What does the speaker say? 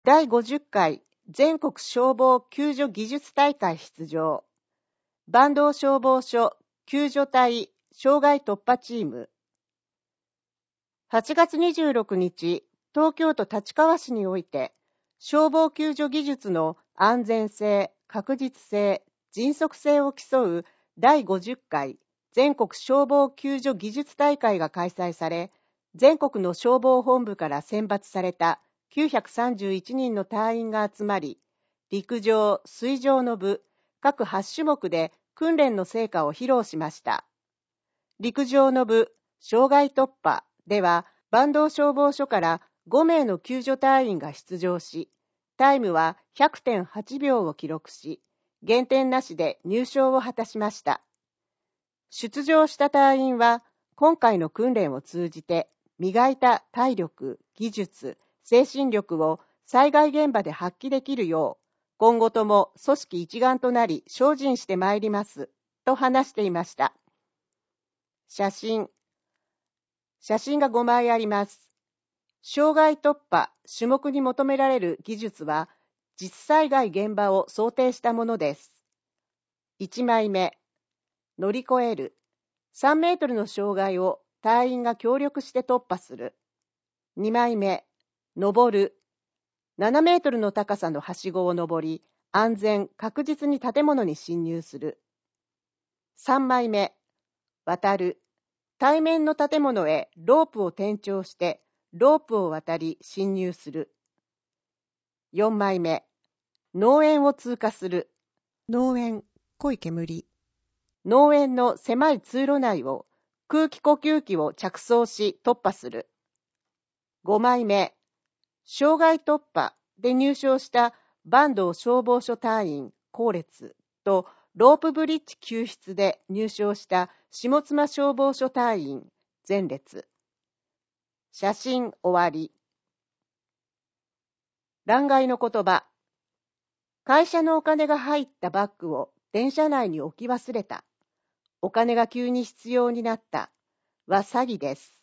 第50回全国消防救助技術大会出場。坂東消防署救助隊障害突破チーム。8月26日、東京都立川市において、消防救助技術の安全性、確実性、迅速性を競う第50回全国消防救助技術大会が開催され、全国の消防本部から選抜された931人の隊員が集まり、陸上、水上の部、各8種目で訓練の成果を披露しました。陸上の部、障害突破では、坂東消防署から5名の救助隊員が出場し、タイムは 100.8 秒を記録し、減点なしで入賞を果たしました。出場した隊員は、今回の訓練を通じて、磨いた体力、技術、精神力を災害現場で発揮できるよう、今後とも組織一丸となり精進してまいります、と話していました。写真が5枚あります。障害突破、種目に求められる技術は、実災害現場を想定したものです。1枚目、乗り越える。3メートルの障害を隊員が協力して突破する。2枚目、登る。7メートルの高さのはしごを登り、安全、確実に建物に侵入する。3枚目、渡る。対面の建物へロープを転調して、ロープを渡り侵入する。4枚目、農園を通過する。 農園、濃い煙。 農園の狭い通路内を空気呼吸器を着装し突破する。5枚目、障害突破で入賞した坂東消防署隊員後列とロープブリッジ救出で入賞した下妻消防署隊員前列。写真終わり。欄外の言葉。会社のお金が入ったバッグを電車内に置き忘れた。お金が急に必要になった。は詐欺です。